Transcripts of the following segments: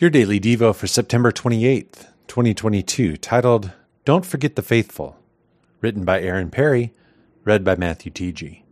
Your Daily Devo for September 28th, 2022, titled, Don't Forget the Faithful, written by Aaron Perry, read by Matthew T.G.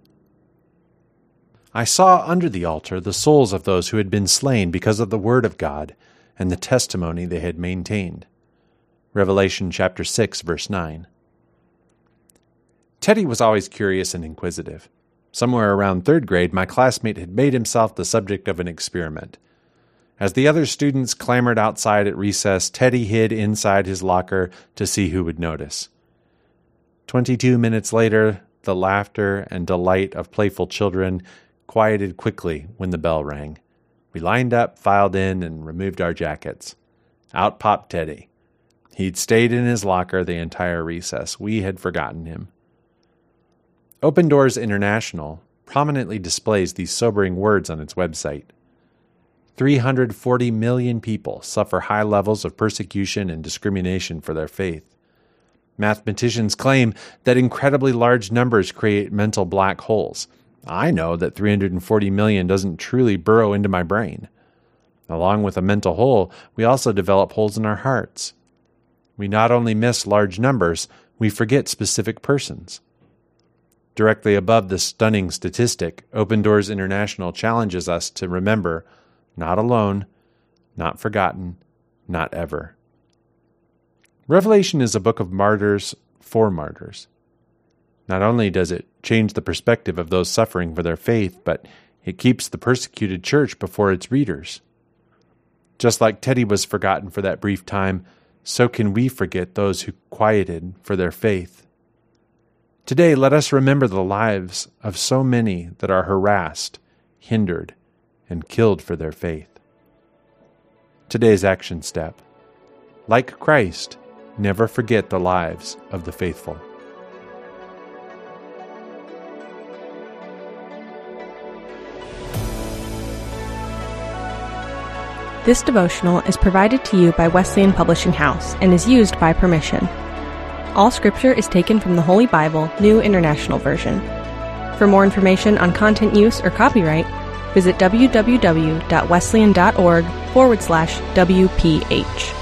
I saw under the altar the souls of those who had been slain because of the word of God and the testimony they had maintained. Revelation chapter 6, verse 9. Teddy was always curious and inquisitive. Somewhere around third grade, my classmate had made himself the subject of an experiment. As the other students clamored outside at recess, Teddy hid inside his locker to see who would notice. 22 minutes later, the laughter and delight of playful children quieted quickly when the bell rang. We lined up, filed in, and removed our jackets. Out popped Teddy. He'd stayed in his locker the entire recess. We had forgotten him. Open Doors International prominently displays these sobering words on its website. 340 million people suffer high levels of persecution and discrimination for their faith. Mathematicians claim that incredibly large numbers create mental black holes. I know that 340 million doesn't truly burrow into my brain. Along with a mental hole, we also develop holes in our hearts. We not only miss large numbers, we forget specific persons. Directly above the stunning statistic, Open Doors International challenges us to remember, not alone, not forgotten, not ever. Revelation is a book of martyrs for martyrs. Not only does it change the perspective of those suffering for their faith, but it keeps the persecuted church before its readers. Just like Teddy was forgotten for that brief time, so can we forget those who quieted for their faith. Today, let us remember the lives of so many that are harassed, hindered, and killed for their faith. Today's action step. Like Christ, never forget the lives of the faithful. This devotional is provided to you by Wesleyan Publishing House and is used by permission. All scripture is taken from the Holy Bible, New International Version. For more information on content use or copyright, visit www.wesleyan.org/WPH.